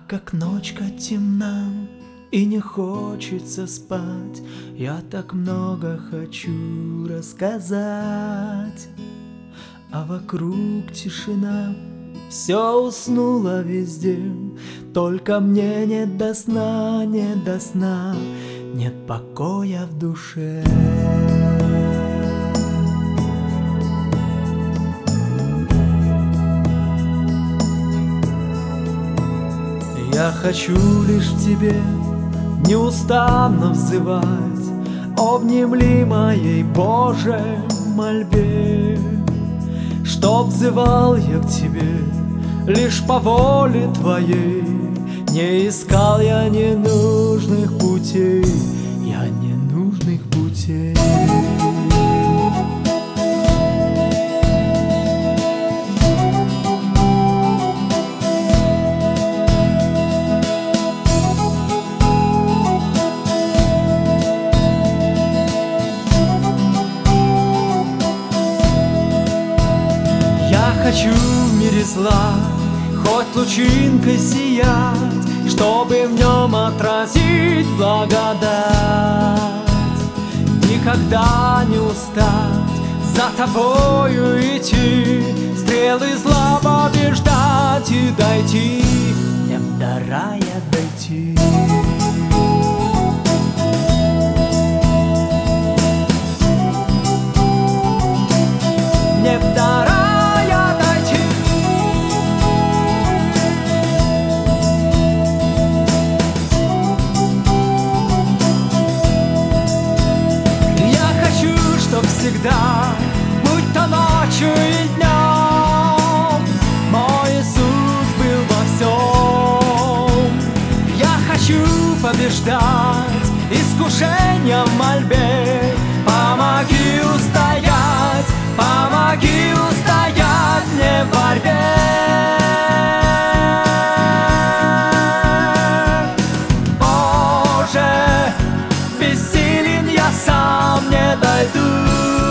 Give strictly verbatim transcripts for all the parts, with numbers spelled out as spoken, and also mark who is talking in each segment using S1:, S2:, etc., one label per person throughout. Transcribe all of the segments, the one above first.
S1: как ночка темна, и не хочется спать, я так много хочу рассказать. А вокруг тишина, все уснуло везде, только мне нет до сна, нет до сна, нет покоя в душе. Я хочу лишь в тебе неустанно взывать, обнимли моей Божьей мольбе, чтоб взывал я к тебе лишь по воле твоей. Не искал я ненужных путей, я ненужных путей. Я хочу в мире зла хоть лучинкой сиять, чтобы в нем отразить благодать. Никогда не устать за тобою идти, стрелы зла побеждать и дойти, мне до рая дойти. Мне до рая. Всегда, будь то ночью и днем, мой Иисус был во всем. Я хочу побеждать искушения в мольбе. Помоги устоять, помоги устоять мне в борьбе. Боже, бессилен я сам не дойду.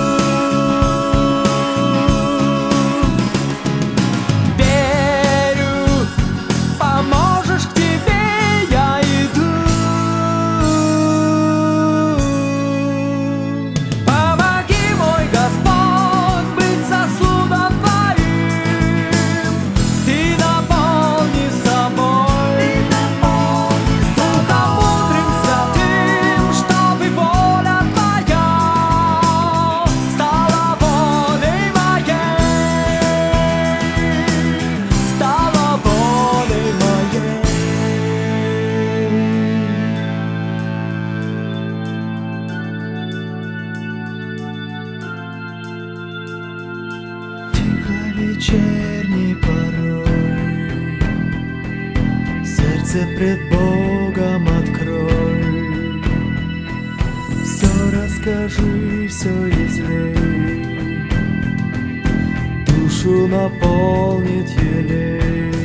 S1: Вечерний порой сердце пред Богом открой, все расскажи, все излей, душу наполнит елей.